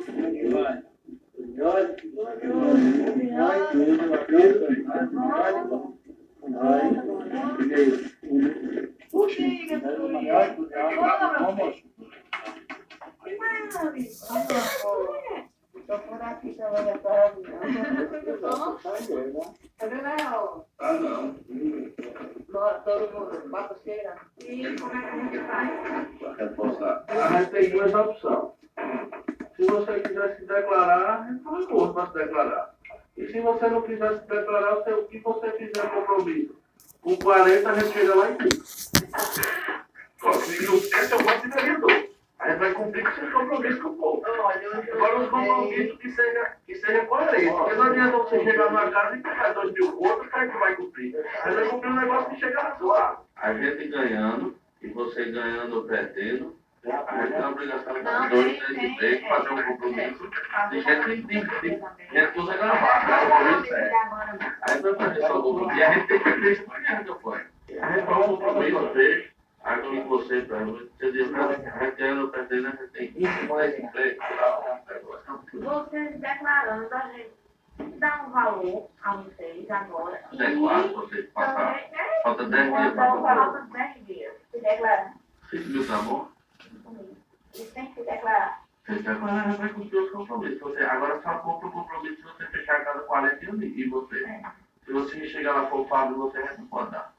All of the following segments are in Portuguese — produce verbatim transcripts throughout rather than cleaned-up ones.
Estou por aqui também, para mim. Cadê Léo? Ah, não. Bora, todo mundo, bota cheira. E como é que a gente faz? Reforçar. A gente tem duas opções. Se você quiser se declarar, a gente faz curso para se declarar. E se você não quiser se declarar, o que você fizer compromisso com quarenta, a gente chega lá em trinta. Esse é o voto de vereador. A gente vai cumprir com seus compromissos com o povo. Agora, os compromissos que seja, que seja coerente. Porque não adianta você chegar numa casa e pegar dois mil contos, que a gente vai cumprir. A gente vai cumprir um negócio que chega na sua. A gente ganhando, e você ganhando ou perdendo, a gente tem a obrigação de dar dois, três empregos, fazer um compromisso. De gente que gente usa gravata. Aí vai fazer só o compromisso. E a gente tem que ver isso para a gente, a gente faz um compromisso, fez. Aqui você, para você dizer, ganhando ou perdendo, a gente tem mais emprego. Vocês declarando, a gente dá um valor a vocês agora. Declaro, vocês passaram. Falta dez dias para Falta dez dias. Se declarar. seis mil, tá bom? Isso tem que se declarar. Se declarar, já vai cumprir os compromissos. Você, agora só compra o compromisso se você fechar a casa quarenta e você. É. Se você chegar lá for o Fábio, você não pode dar.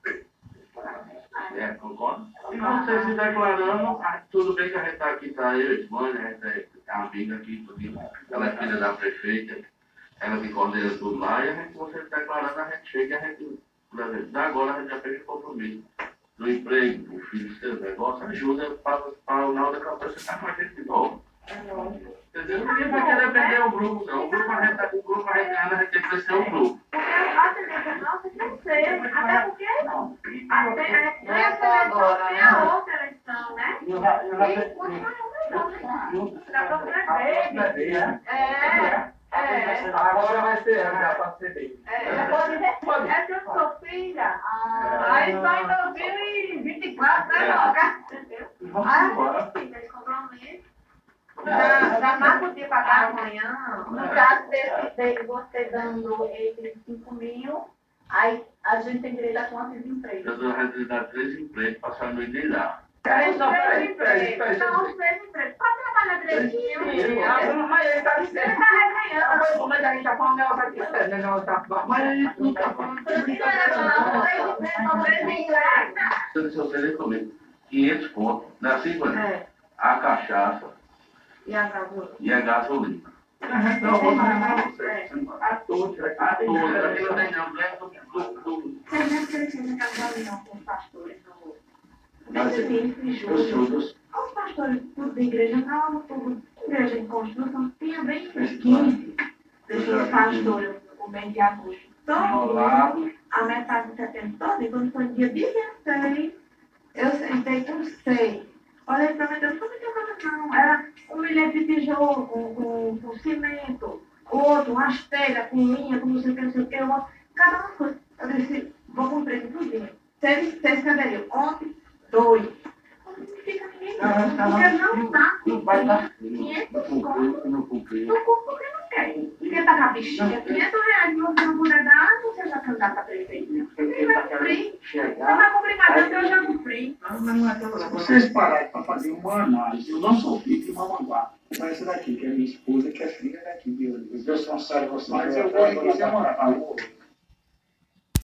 É, concorda? E você se declarando, tudo bem que a gente está aqui, está eu, Ismane, a gente é amiga aqui, tudo, ela é filha da prefeita, ela que coordena tudo lá, e a gente, você se declarando, a gente chega e a gente, da agora a gente já fez o compromisso do emprego, do filho, do seu negócio, ajuda para o final da campanha você estar com a gente de novo. Entendeu? Ninguém vai querer perder o grupo, não. O grupo a gente está com o grupo, a gente ganha, a gente tem que crescer o grupo. Porque a tendência nossa é crescer, até porque não. Até essa eleição tem a outra eleição, né? E continua não, né? Dá para crescer. É. É. Agora vai ser ela, já pode ser dele. É, pode, é que eu sou filha. Aí só em dois mil e vinte e quatro, né, Loga? Entendeu? Aí a gente tem esse compromisso. Já, já marca o dia para dar amanhã. No caso desse, de você dando esses cinco mil, aí a gente tem direito a quantos empregos? Eu dou a gente dá três empregos para sair no ideal. Três empregos. Não, os três empregos. Pode trabalhar direitinho. Mas ele está dizendo. Ele está reganhando. Mas a gente está falando negócio aqui, né? Negócio tá. Mas ele não está falando. Não era três empregos, são três empregos. Se você ler comigo, quinhentos pontos, não é assim, mano? É. A cachaça E a gasolina? e a gasolina. Não, vou falar para você. A todos, A todos, aqui não tem não, ganha do... Vocês não crescendo na gasolina com os pastores no Mas nesse mês de os julho. frutos. Os pastores tudo da igreja nova, tudo igreja em construção, tinha bem quinze pessoas pastores no mês de agosto. Todo Enrolado. a metade de setembro todo, e quando foi dia dezesseis, eu sentei com seis. Olha para mim, Deus, não me deu nada não. Era um milhão de tijolo com, com, com cimento, outro, uma telha com linha, com não sei o que, não sei o que, outro. Cada uma coisa. Eu disse, vou cumprir tudo. Seis, seis cadeiras. Ontem, dois. Não fica ninguém não, porque não está Não vai dar. quinhentos Não contos. cumpriu, não cumpriu. Não cumpre porque não quer. Porque tá com a bichinha, quinhentos reais, você não puder dar, você já candidato a prefeito. Você vai cumprir. Você vai cumprir mais do que eu já cumpri. Se vocês pararem para fazer uma análise, eu não sou filho de Mamanguá. Mas essa daqui, que é minha esposa, que é filha daqui, de os dois são sérios, mas eu vou em morar.